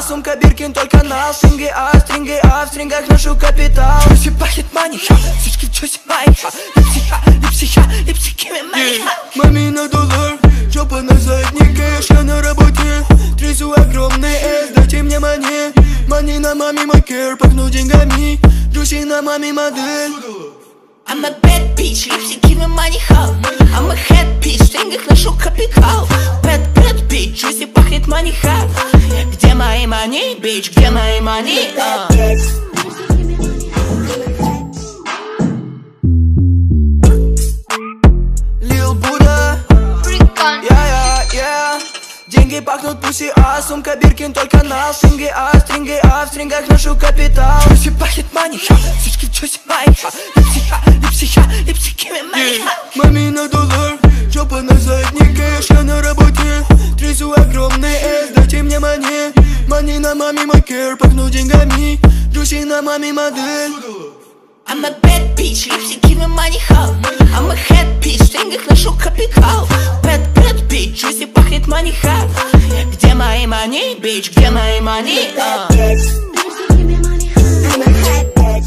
сумка Биркин только на стринге а в стрингах ношу капитал. Джуси пахнет мани, сучки в джуси мои. Липсики мои. Мамина доллар, жопа на заднике. Я на работе, трясу огромный эс. Дайте мне мани, мани на маме мой кэр. Пахну деньгами, джуси на маме модель. I'm a bad bitch, липсики на money hall. I'm a head bitch, в стрингах ношу капитал. Bad bitch, джуси пахнет money hall. Где мои money, bitch, где мои money? Lil Buddha, yeah. Деньги пахнут пуси, а сумка Биркин только на стринге а в стрингах ношу капитал. Джуси пахнет мани, сучки в джуси мои. Липсики мои. Мамина доллар, жопа на заднике. Я на работе, трясу огромный эс. Дайте мне мани, мани на маме мой кэр. Пахну деньгами, джуси на маме модель. I'm a bad bitch, липсики на money hall. I'm a head bitch, в стрингах ношу капитал. Bad bitch, джуси пахнет money hall. Где мои money, bitch, где мои money?